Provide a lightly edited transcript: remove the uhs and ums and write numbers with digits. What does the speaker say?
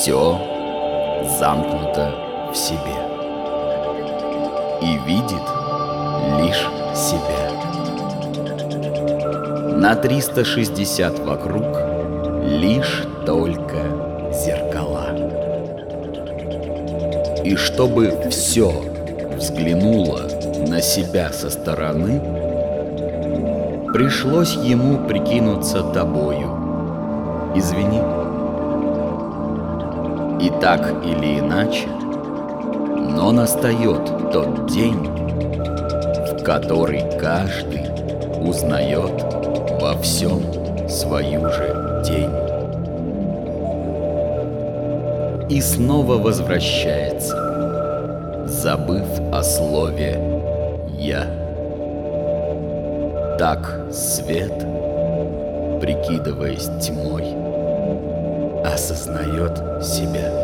все замкнуто в себе и видит лишь себя. На 360 вокруг лишь только зеркала. И чтобы все взглянуло на себя со стороны, пришлось ему прикинуться тобою. Извини. И так или иначе, но настает тот день, в который каждый узнает во всем свою же тень. И снова возвращается, забыв о слове «я». Так свет, прикидываясь тьмой, осознает себя.